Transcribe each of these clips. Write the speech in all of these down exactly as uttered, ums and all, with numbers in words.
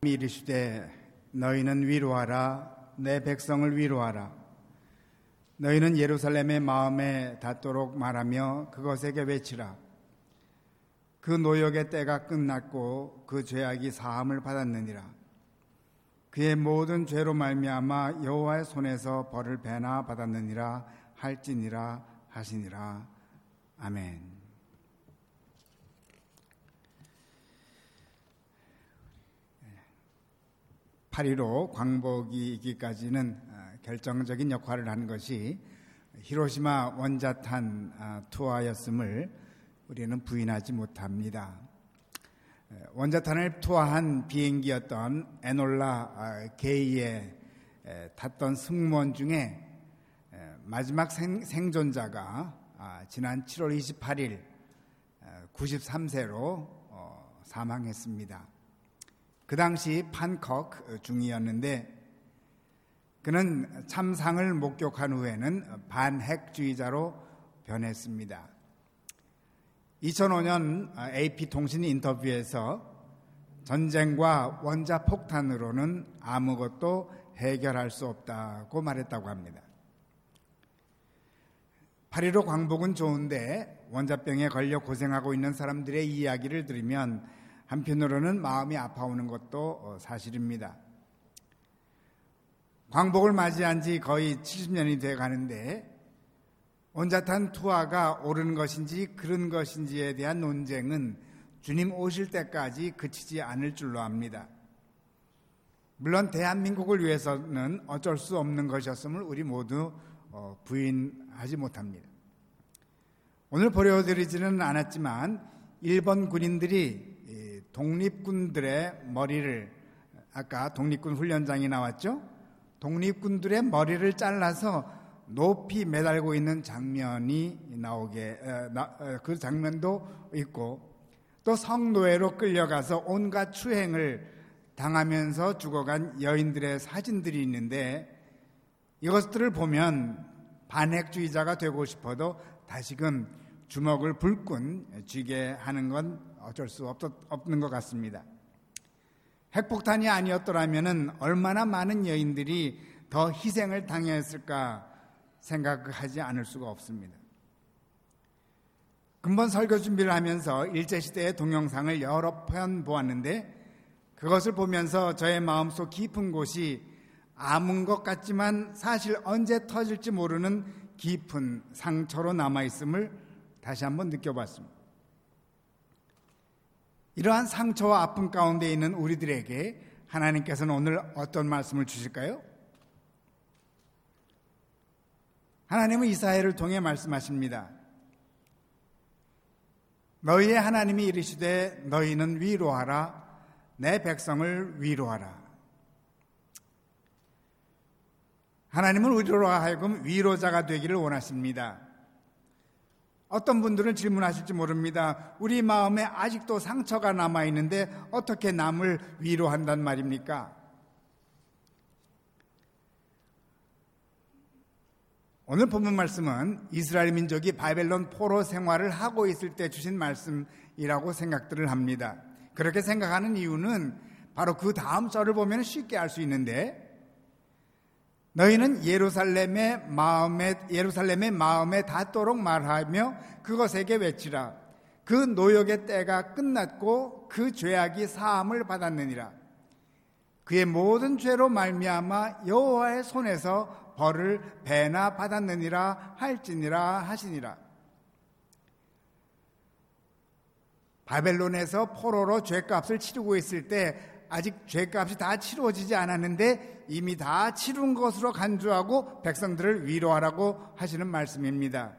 이르시되 너희는 위로하라. 내 백성을 위로하라. 너희는 예루살렘의 마음에 닿도록 말하며 그것에게 외치라. 그 노역의 때가 끝났고 그 죄악이 사함을 받았느니라. 그의 모든 죄로 말미암아 여호와의 손에서 벌을 배나 받았느니라 할지니라 하시니라. 아멘. 팔일오 광복이기까지는 결정적인 역할을 한 것이 히로시마 원자탄 투하였음을 우리는 부인하지 못합니다. 원자탄을 투하한 비행기였던 에놀라 게이에 탔던 승무원 중에 마지막 생, 생존자가 지난 칠월 이십팔일 구십삼 세로 사망했습니다. 그 당시 판커크 중위였는데 그는 참상을 목격한 후에는 반핵주의자로 변했습니다. 이천오년 에이피통신 인터뷰에서 전쟁과 원자폭탄으로는 아무것도 해결할 수 없다고 말했다고 합니다. 팔일오 광복은 좋은데 원자병에 걸려 고생하고 있는 사람들의 이야기를 들으면 한편으로는 마음이 아파오는 것도 사실입니다. 광복을 맞이한 지 거의 칠십 년이 돼 가는데 원자탄 투하가 옳은 것인지 그른 것인지에 대한 논쟁은 주님 오실 때까지 그치지 않을 줄로 압니다. 물론 대한민국을 위해서는 어쩔 수 없는 것이었음을 우리 모두 부인하지 못합니다. 오늘 보여드리지는 않았지만 일본 군인들이 독립군들의 머리를, 아까 독립군 훈련장이 나왔죠? 독립군들의 머리를 잘라서 높이 매달고 있는 장면이 나오게, 그 장면도 있고, 또 성노예로 끌려가서 온갖 추행을 당하면서 죽어간 여인들의 사진들이 있는데, 이것들을 보면 반핵주의자가 되고 싶어도 다시금 주먹을 불끈 쥐게 하는 건 어쩔 수 없는 것 같습니다. 핵폭탄이 아니었더라면 얼마나 많은 여인들이 더 희생을 당했을까 생각하지 않을 수가 없습니다. 근본 설교 준비를 하면서 일제시대의 동영상을 여러 편 보았는데 그것을 보면서 저의 마음속 깊은 곳이 아문 것 같지만 사실 언제 터질지 모르는 깊은 상처로 남아있음을 다시 한번 느껴봤습니다. 이러한 상처와 아픔 가운데 있는 우리들에게 하나님께서는 오늘 어떤 말씀을 주실까요? 하나님은 이사야를 통해 말씀하십니다. 너희의 하나님이 이르시되 너희는 위로하라. 내 백성을 위로하라. 하나님은 우리로 하여금 위로자가 되기를 원하십니다. 어떤 분들은 질문하실지 모릅니다. 우리 마음에 아직도 상처가 남아있는데 어떻게 남을 위로한단 말입니까? 오늘 본문 말씀은 이스라엘 민족이 바벨론 포로 생활을 하고 있을 때 주신 말씀이라고 생각들을 합니다. 그렇게 생각하는 이유는 바로 그 다음 절을 보면 쉽게 알 수 있는데 너희는 예루살렘의 마음에 예루살렘의 마음에 닿도록 말하며 그것에게 외치라. 그 노역의 때가 끝났고 그 죄악이 사함을 받았느니라. 그의 모든 죄로 말미암아 여호와의 손에서 벌을 배나 받았느니라 할지니라 하시니라. 바벨론에서 포로로 죄값을 치르고 있을 때 아직 죄값이 다 치루어지지 않았는데 이미 다 치룬 것으로 간주하고 백성들을 위로하라고 하시는 말씀입니다.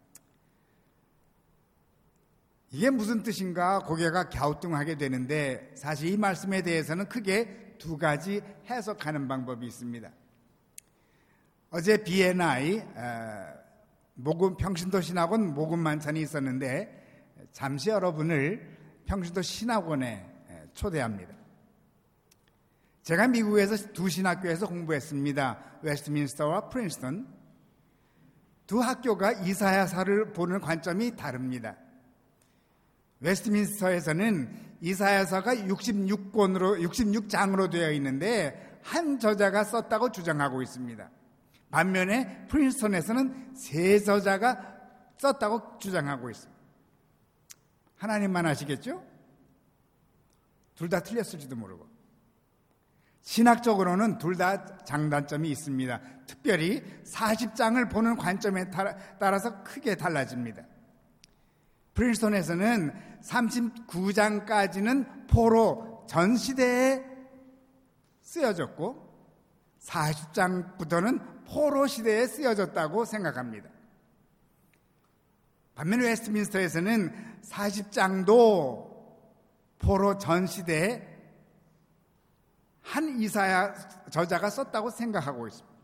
이게 무슨 뜻인가 고개가 갸우뚱하게 되는데 사실 이 말씀에 대해서는 크게 두 가지 해석하는 방법이 있습니다. 어제 비엔아이 모금 평신도 신학원 모금 만찬이 있었는데 잠시 여러분을 평신도 신학원에 초대합니다. 제가 미국에서 두 신학교에서 공부했습니다. 웨스트민스터와 프린스턴. 두 학교가 이사야서를 보는 관점이 다릅니다. 웨스트민스터에서는 이사야서가 육십육 권으로, 육십육 장으로 되어 있는데 한 저자가 썼다고 주장하고 있습니다. 반면에 프린스턴에서는 세 저자가 썼다고 주장하고 있습니다. 하나님만 아시겠죠? 둘 다 틀렸을지도 모르고. 신학적으로는 둘 다 장단점이 있습니다. 특별히 사십 장을 보는 관점에 따라서 크게 달라집니다. 프린스턴에서는 삼십구 장까지는 포로 전 시대에 쓰여졌고 사십 장부터는 포로 시대에 쓰여졌다고 생각합니다. 반면에 웨스트민스터에서는 사십 장도 포로 전 시대에 한 이사야 저자가 썼다고 생각하고 있습니다.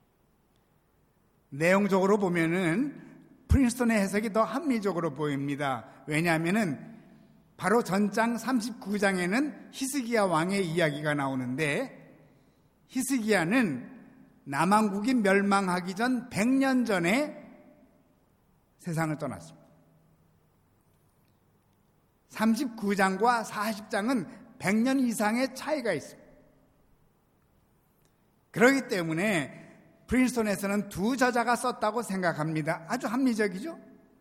내용적으로 보면은 프린스턴의 해석이 더 합리적으로 보입니다. 왜냐하면은 바로 전장 삼십구 장에는 히스기야 왕의 이야기가 나오는데 히스기야는 남왕국이 멸망하기 전 백 년 전에 세상을 떠났습니다. 삼십구 장과 사십 장은 백 년 이상의 차이가 있습니다. 그렇기 때문에 프린스턴에서는 두 저자가 썼다고 생각합니다. 아주 합리적이죠?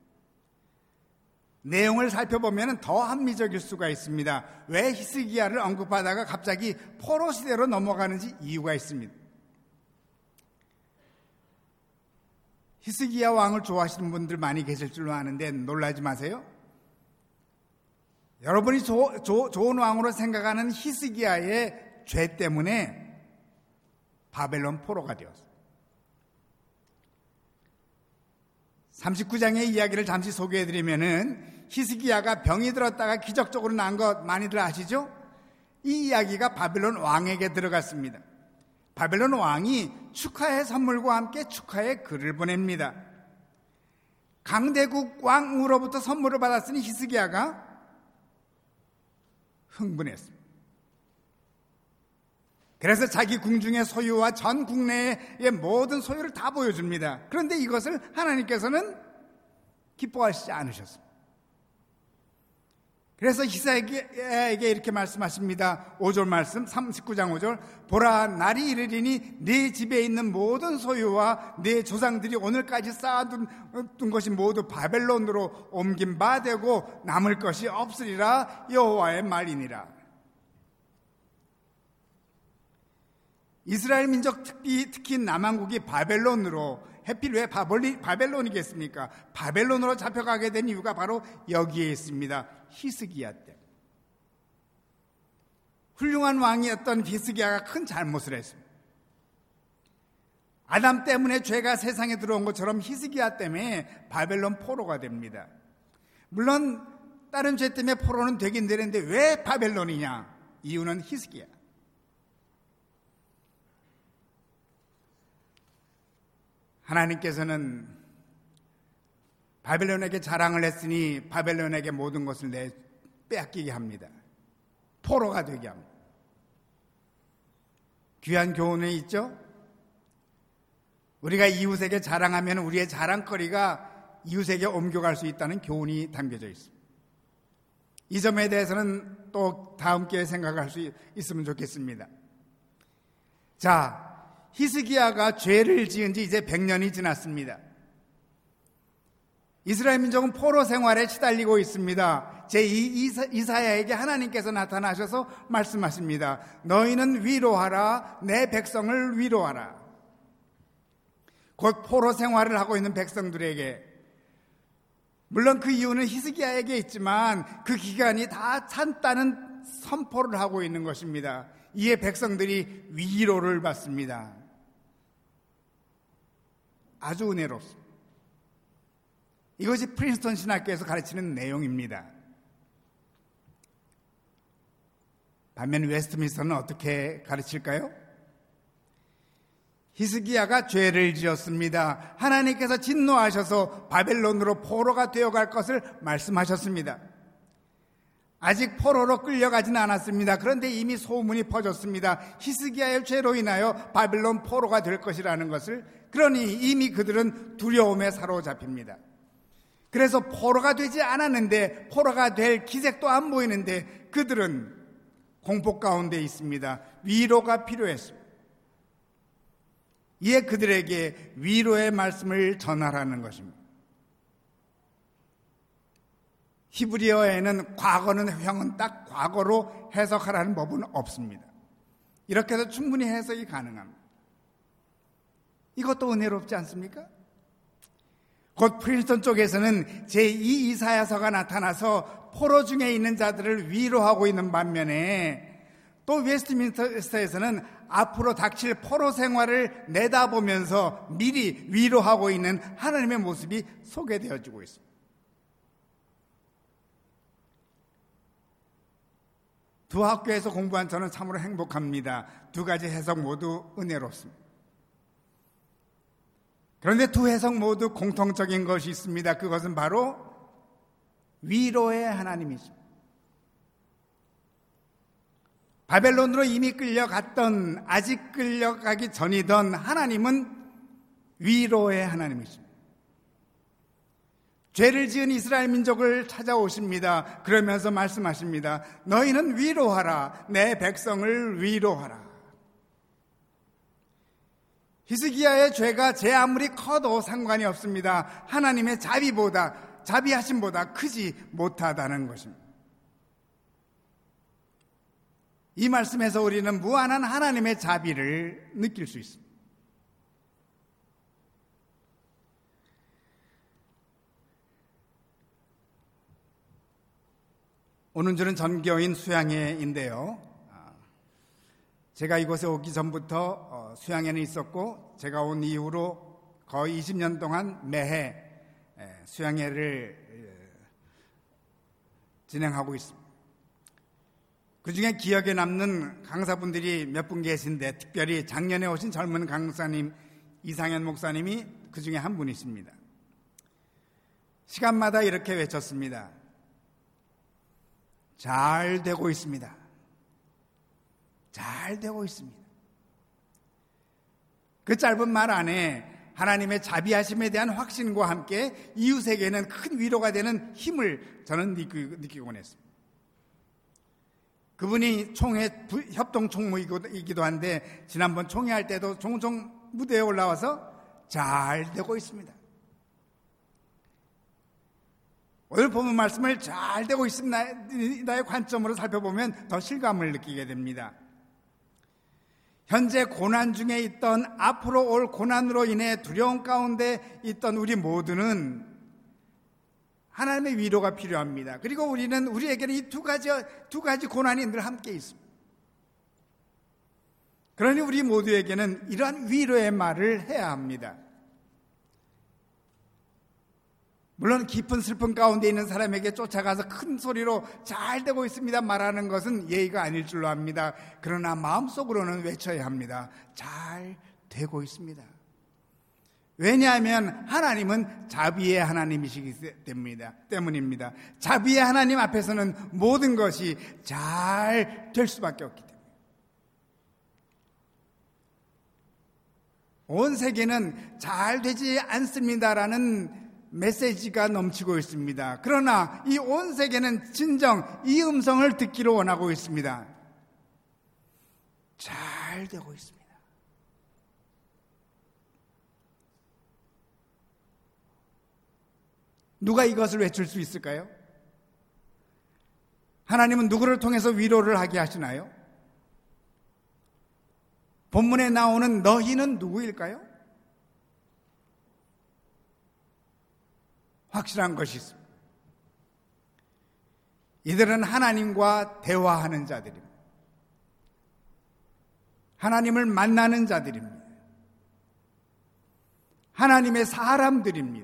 내용을 살펴보면 더 합리적일 수가 있습니다. 왜 히스기야를 언급하다가 갑자기 포로 시대로 넘어가는지 이유가 있습니다. 히스기야 왕을 좋아하시는 분들 많이 계실 줄로 아는데 놀라지 마세요. 여러분이 조, 조, 좋은 왕으로 생각하는 히스기야의 죄 때문에 바벨론 포로가 되었어요. 삼십구 장의 이야기를 잠시 소개해드리면은 히스기야가 병이 들었다가 기적적으로 난 것 많이들 아시죠? 이 이야기가 바벨론 왕에게 들어갔습니다. 바벨론 왕이 축하의 선물과 함께 축하의 글을 보냅니다. 강대국 왕으로부터 선물을 받았으니 히스기야가 흥분했습니다. 그래서 자기 궁중의 소유와 전 국내의 모든 소유를 다 보여줍니다. 그런데 이것을 하나님께서는 기뻐하시지 않으셨습니다. 그래서 히스기야에게 이렇게 말씀하십니다. 오 절 말씀, 삼십구 장 오 절. 보라, 날이 이르리니 네 집에 있는 모든 소유와 네 조상들이 오늘까지 쌓아둔 것이 모두 바벨론으로 옮긴 바 되고 남을 것이 없으리라. 여호와의 말이니라. 이스라엘 민족 특히, 특히 남왕국이 바벨론으로, 해필 왜 바벨리, 바벨론이겠습니까? 바벨론으로 잡혀가게 된 이유가 바로 여기에 있습니다. 히스기야 때문에. 훌륭한 왕이었던 히스기야가 큰 잘못을 했습니다. 아담 때문에 죄가 세상에 들어온 것처럼 히스기야 때문에 바벨론 포로가 됩니다. 물론 다른 죄 때문에 포로는 되긴 되는데 왜 바벨론이냐? 이유는 히스기야. 하나님께서는 바벨론에게 자랑을 했으니 바벨론에게 모든 것을 내 빼앗기게 합니다. 포로가 되게 합니다. 귀한 교훈이 있죠? 우리가 이웃에게 자랑하면 우리의 자랑거리가 이웃에게 옮겨갈 수 있다는 교훈이 담겨져 있습니다. 이 점에 대해서는 또 다음 기회에 생각할 수 있으면 좋겠습니다. 자, 히스기야가 죄를 지은 지 이제 백 년이 지났습니다. 이스라엘 민족은 포로 생활에 시달리고 있습니다. 제이 이사야에게 하나님께서 나타나셔서 말씀하십니다. 너희는 위로하라, 내 백성을 위로하라. 곧 포로 생활을 하고 있는 백성들에게, 물론 그 이유는 히스기야에게 있지만 그 기간이 다 찬다는 선포를 하고 있는 것입니다. 이에 백성들이 위로를 받습니다. 아주 은혜롭습니다. 이것이 프린스턴 신학교에서 가르치는 내용입니다. 반면 웨스트민스터는 어떻게 가르칠까요? 히스기야가 죄를 지었습니다. 하나님께서 진노하셔서 바벨론으로 포로가 되어갈 것을 말씀하셨습니다. 아직 포로로 끌려가지는 않았습니다. 그런데 이미 소문이 퍼졌습니다. 히스기야의 죄로 인하여 바벨론 포로가 될 것이라는 것을. 그러니 이미 그들은 두려움에 사로잡힙니다. 그래서 포로가 되지 않았는데, 포로가 될 기색도 안 보이는데 그들은 공포 가운데 있습니다. 위로가 필요했습니다. 이에 그들에게 위로의 말씀을 전하라는 것입니다. 히브리어에는 과거는 형은 딱 과거로 해석하라는 법은 없습니다. 이렇게 해서 충분히 해석이 가능합니다. 이것도 은혜롭지 않습니까? 곧 프린스턴 쪽에서는 제이 이사야서가 나타나서 포로 중에 있는 자들을 위로하고 있는 반면에, 또 웨스트민스터에서는 앞으로 닥칠 포로 생활을 내다보면서 미리 위로하고 있는 하나님의 모습이 소개되어지고 있습니다. 두 학교에서 공부한 저는 참으로 행복합니다. 두 가지 해석 모두 은혜롭습니다. 그런데 두 해석 모두 공통적인 것이 있습니다. 그것은 바로 위로의 하나님이십니다. 바벨론으로 이미 끌려갔던, 아직 끌려가기 전이던 하나님은 위로의 하나님이십니다. 죄를 지은 이스라엘 민족을 찾아오십니다. 그러면서 말씀하십니다. 너희는 위로하라. 내 백성을 위로하라. 히스기야의 죄가 제 아무리 커도 상관이 없습니다. 하나님의 자비보다, 자비하심보다 크지 못하다는 것입니다. 이 말씀에서 우리는 무한한 하나님의 자비를 느낄 수 있습니다. 오는 줄은 전교인 수양회인데요. 제가 이곳에 오기 전부터 수양회는 있었고, 제가 온 이후로 거의 이십 년 동안 매해 수양회를 진행하고 있습니다. 그 중에 기억에 남는 강사분들이 몇 분 계신데, 특별히 작년에 오신 젊은 강사님 이상현 목사님이 그 중에 한 분이십니다. 시간마다 이렇게 외쳤습니다. 잘 되고 있습니다. 잘 되고 있습니다. 그 짧은 말 안에 하나님의 자비하심에 대한 확신과 함께 이웃에게는 큰 위로가 되는 힘을 저는 느끼곤 했습니다. 그분이 총회 협동 총무이기도 한데, 지난번 총회할 때도 종종 무대에 올라와서 잘 되고 있습니다. 오늘 본문 말씀을 잘 되고 있습니다의 관점으로 살펴보면 더 실감을 느끼게 됩니다. 현재 고난 중에 있던, 앞으로 올 고난으로 인해 두려움 가운데 있던 우리 모두는 하나님의 위로가 필요합니다. 그리고 우리는, 우리에게는 이 두 가지, 두 가지 고난이 늘 함께 있습니다. 그러니 우리 모두에게는 이러한 위로의 말을 해야 합니다. 물론 깊은 슬픔 가운데 있는 사람에게 쫓아가서 큰 소리로 잘 되고 있습니다 말하는 것은 예의가 아닐 줄로 압니다. 그러나 마음속으로는 외쳐야 합니다. 잘 되고 있습니다. 왜냐하면 하나님은 자비의 하나님이시기 때문입니다. 자비의 하나님 앞에서는 모든 것이 잘 될 수밖에 없기 때문입니다. 온 세계는 잘 되지 않습니다라는 메시지가 넘치고 있습니다. 그러나 이 온 세계는 진정 이 음성을 듣기를 원하고 있습니다. 잘 되고 있습니다. 누가 이것을 외칠 수 있을까요? 하나님은 누구를 통해서 위로를 하게 하시나요? 본문에 나오는 너희는 누구일까요? 확실한 것이 있습니다. 이들은 하나님과 대화하는 자들입니다. 하나님을 만나는 자들입니다. 하나님의 사람들입니다.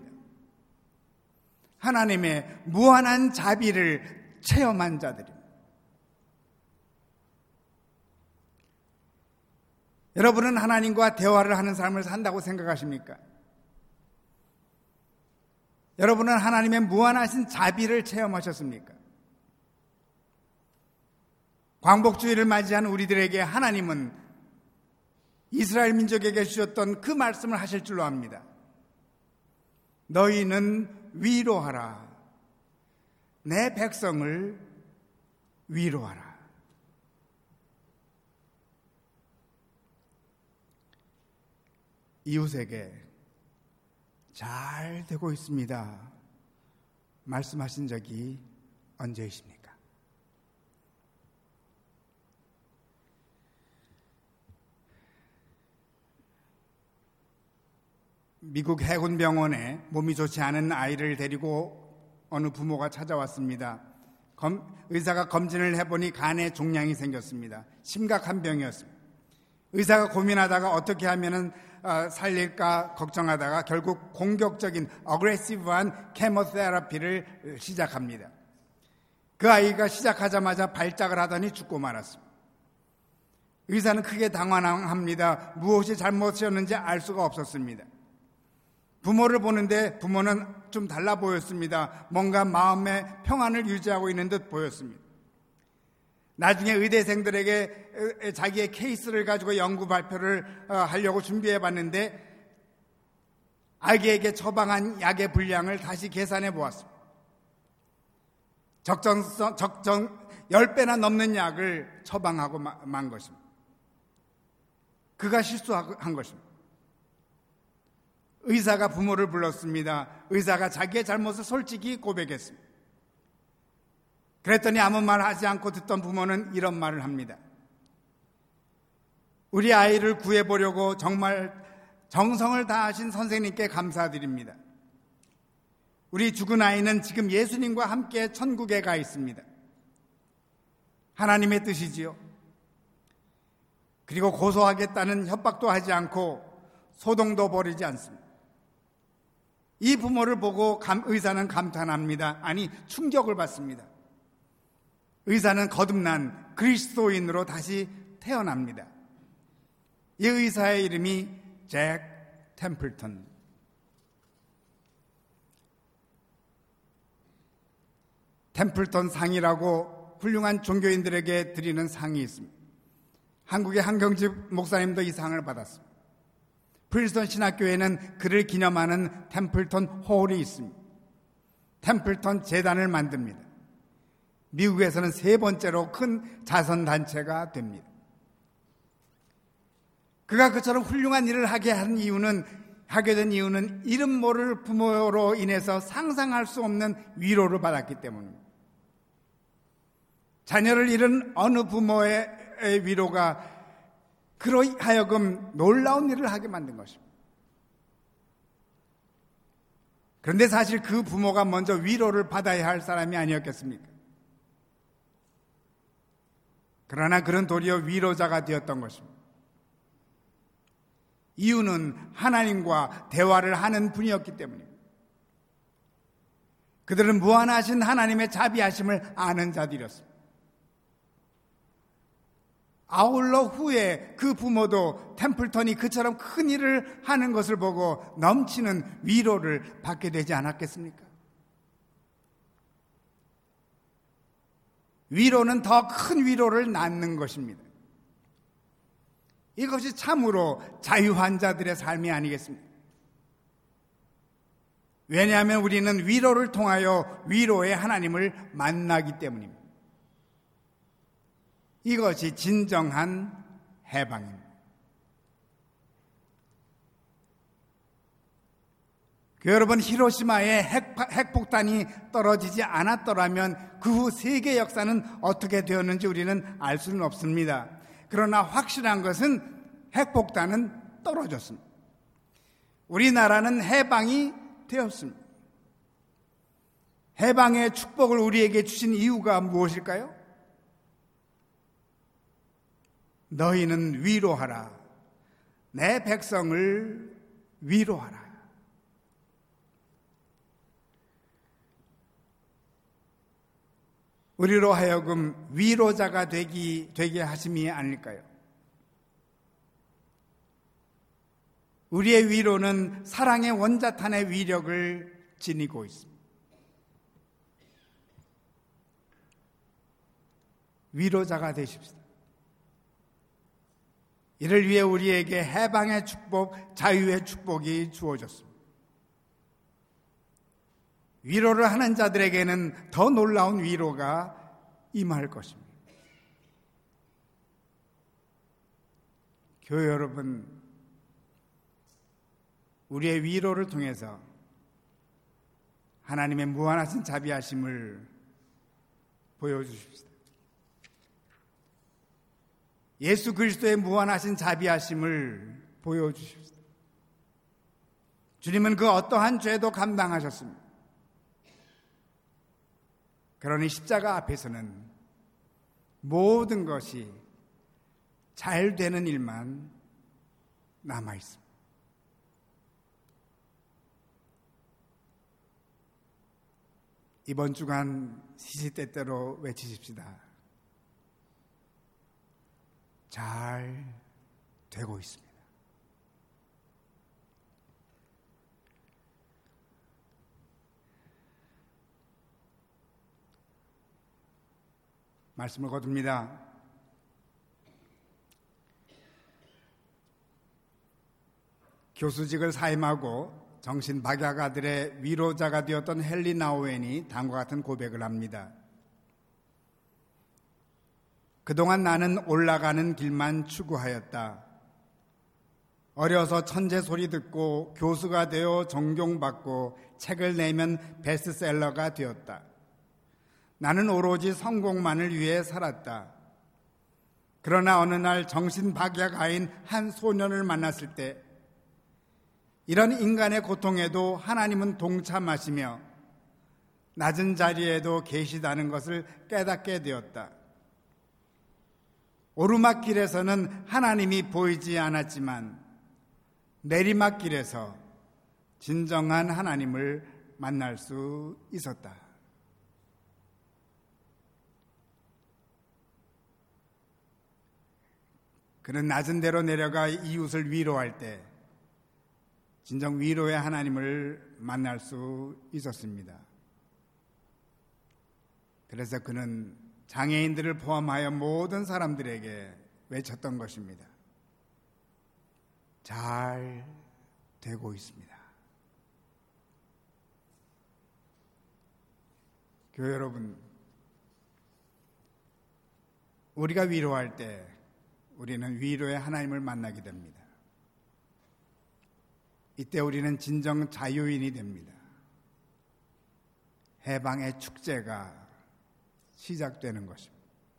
하나님의 무한한 자비를 체험한 자들입니다. 여러분은 하나님과 대화를 하는 삶을 산다고 생각하십니까? 여러분은 하나님의 무한하신 자비를 체험하셨습니까? 광복주의를 맞이한 우리들에게 하나님은 이스라엘 민족에게 주셨던 그 말씀을 하실 줄로 압니다. 너희는 위로하라. 내 백성을 위로하라. 이웃에게 잘 되고 있습니다 말씀하신 적이 언제이십니까? 미국 해군병원에 몸이 좋지 않은 아이를 데리고 어느 부모가 찾아왔습니다. 검, 의사가 검진을 해보니 간에 종양이 생겼습니다. 심각한 병이었습니다. 의사가 고민하다가 어떻게 하면은 어, 살릴까 걱정하다가 결국 공격적인 어그레시브한 케모테라피를 시작합니다. 그 아이가 시작하자마자 발작을 하더니 죽고 말았습니다. 의사는 크게 당황합니다. 무엇이 잘못이었는지 알 수가 없었습니다. 부모를 보는데 부모는 좀 달라 보였습니다. 뭔가 마음의 평안을 유지하고 있는 듯 보였습니다. 나중에 의대생들에게 자기의 케이스를 가지고 연구 발표를 하려고 준비해 봤는데 아기에게 처방한 약의 분량을 다시 계산해 보았습니다. 적정성, 적정 십 배나 넘는 약을 처방하고 만 것입니다. 그가 실수한 것입니다. 의사가 부모를 불렀습니다. 의사가 자기의 잘못을 솔직히 고백했습니다. 그랬더니 아무 말 하지 않고 듣던 부모는 이런 말을 합니다. 우리 아이를 구해보려고 정말 정성을 다하신 선생님께 감사드립니다. 우리 죽은 아이는 지금 예수님과 함께 천국에 가 있습니다. 하나님의 뜻이지요. 그리고 고소하겠다는 협박도 하지 않고 소동도 벌이지 않습니다. 이 부모를 보고 감, 의사는 감탄합니다. 아니, 충격을 받습니다. 의사는 거듭난 그리스도인으로 다시 태어납니다. 이 의사의 이름이 잭 템플턴. 템플턴 상이라고 훌륭한 종교인들에게 드리는 상이 있습니다. 한국의 한경집 목사님도 이 상을 받았습니다. 프린스턴 신학교에는 그를 기념하는 템플턴 홀이 있습니다. 템플턴 재단을 만듭니다. 미국에서는 세 번째로 큰 자선단체가 됩니다. 그가 그처럼 훌륭한 일을 하게 한 이유는, 하게 된 이유는 이름 모를 부모로 인해서 상상할 수 없는 위로를 받았기 때문입니다. 자녀를 잃은 어느 부모의 위로가 그로 하여금 놀라운 일을 하게 만든 것입니다. 그런데 사실 그 부모가 먼저 위로를 받아야 할 사람이 아니었겠습니까? 그러나 그런 도리어 위로자가 되었던 것입니다. 이유는 하나님과 대화를 하는 분이었기 때문입니다. 그들은 무한하신 하나님의 자비하심을 아는 자들이었습니다. 아울러 후에 그 부모도 템플턴이 그처럼 큰 일을 하는 것을 보고 넘치는 위로를 받게 되지 않았겠습니까? 위로는 더 큰 위로를 낳는 것입니다. 이것이 참으로 자유한 자들의 삶이 아니겠습니까? 왜냐하면 우리는 위로를 통하여 위로의 하나님을 만나기 때문입니다. 이것이 진정한 해방입니다. 그 여러분, 히로시마에 핵, 핵폭탄이 떨어지지 않았더라면 그 후 세계 역사는 어떻게 되었는지 우리는 알 수는 없습니다. 그러나 확실한 것은 핵폭탄은 떨어졌습니다. 우리나라는 해방이 되었습니다. 해방의 축복을 우리에게 주신 이유가 무엇일까요? 너희는 위로하라. 내 백성을 위로하라. 우리로 하여금 위로자가 되기, 되게 하심이 아닐까요? 우리의 위로는 사랑의 원자탄의 위력을 지니고 있습니다. 위로자가 되십시오. 이를 위해 우리에게 해방의 축복, 자유의 축복이 주어졌습니다. 위로를 하는 자들에게는 더 놀라운 위로가 임할 것입니다. 교회 여러분, 우리의 위로를 통해서 하나님의 무한하신 자비하심을 보여주십시오. 예수 그리스도의 무한하신 자비하심을 보여주십시오. 주님은 그 어떠한 죄도 감당하셨습니다. 그러니 십자가 앞에서는 모든 것이 잘 되는 일만 남아 있습니다. 이번 주간 시시때때로 외치십시다. 잘 되고 있습니다. 말씀을 거둡니다. 교수직을 사임하고 정신박약아들의 위로자가 되었던 헨리 나우엔이 다음과 같은 고백을 합니다. 그동안 나는 올라가는 길만 추구하였다. 어려서 천재 소리 듣고 교수가 되어 존경받고 책을 내면 베스트셀러가 되었다. 나는 오로지 성공만을 위해 살았다. 그러나 어느 날 정신박약아인 한 소년을 만났을 때 이런 인간의 고통에도 하나님은 동참하시며 낮은 자리에도 계시다는 것을 깨닫게 되었다. 오르막길에서는 하나님이 보이지 않았지만 내리막길에서 진정한 하나님을 만날 수 있었다. 그는 낮은 데로 내려가 이웃을 위로할 때 진정 위로의 하나님을 만날 수 있었습니다. 그래서 그는 장애인들을 포함하여 모든 사람들에게 외쳤던 것입니다. 잘 되고 있습니다. 교회 여러분, 우리가 위로할 때 우리는 위로의 하나님을 만나게 됩니다. 이때 우리는 진정 자유인이 됩니다. 해방의 축제가 시작되는 것입니다.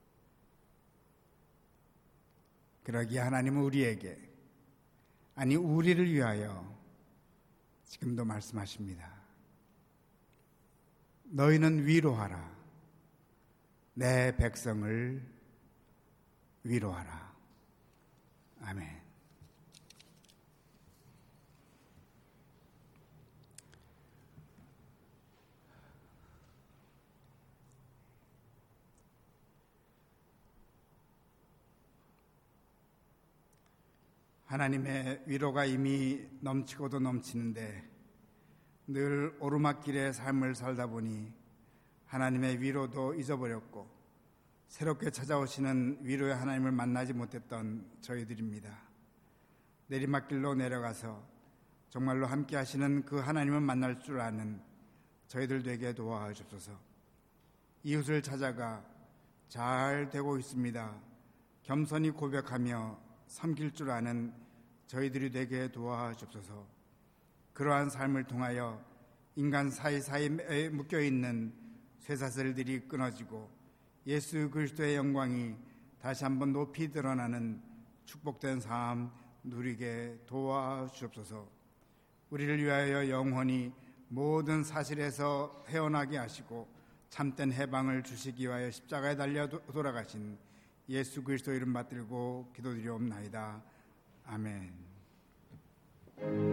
그러기에 하나님은 우리에게, 아니 우리를 위하여 지금도 말씀하십니다. 너희는 위로하라. 내 백성을 위로하라. 아멘. 하나님의 위로가 이미 넘치고도 넘치는데 늘 오르막길의 삶을 살다 보니 하나님의 위로도 잊어버렸고 새롭게 찾아오시는 위로의 하나님을 만나지 못했던 저희들입니다. 내리막길로 내려가서 정말로 함께 하시는 그 하나님을 만날 줄 아는 저희들 되게 도와주옵소서. 이웃을 찾아가 잘 되고 있습니다. 겸손히 고백하며 섬길 줄 아는 저희들이 되게 도와주옵소서. 그러한 삶을 통하여 인간 사이사이에 묶여있는 쇠사슬들이 끊어지고 예수 그리스도의 영광이 다시 한번 높이 드러나는 축복된 삶 누리게 도와주옵소서. 우리를 위하여 영원히 모든 사실에서 헤어나게 하시고 참된 해방을 주시기 위하여 십자가에 달려 돌아가신 예수 그리스도 이름 받들고 기도드리옵나이다. 아멘.